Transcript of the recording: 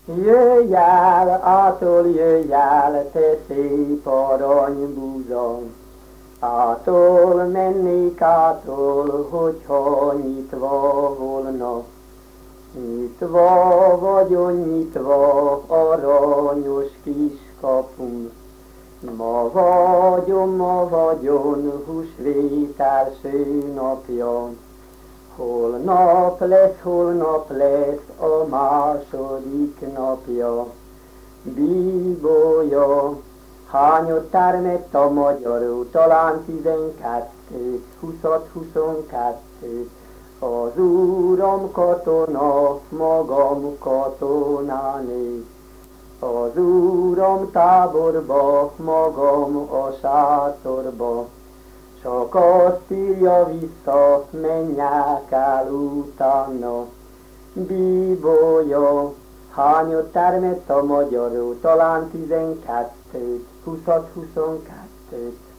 Jöjj el, ától jöjj el, te szép aranybúzom. Ától mennék ától, hogyha nyitva volna. Nyitva nyitva, aranyos kis kapun. Ma vagyon, húsvét első napja. Holnap lesz a második napja. Bíbolya, hányot termett a magyaró? Talán 12, 20-22. Az Úram katona, magam katonánő. Az Úram táborba, magam a sátorba. Csak azt írja vissza, menjek el utána. Bíbolya, hányot termett a magyaró? Talán 12, 20-22.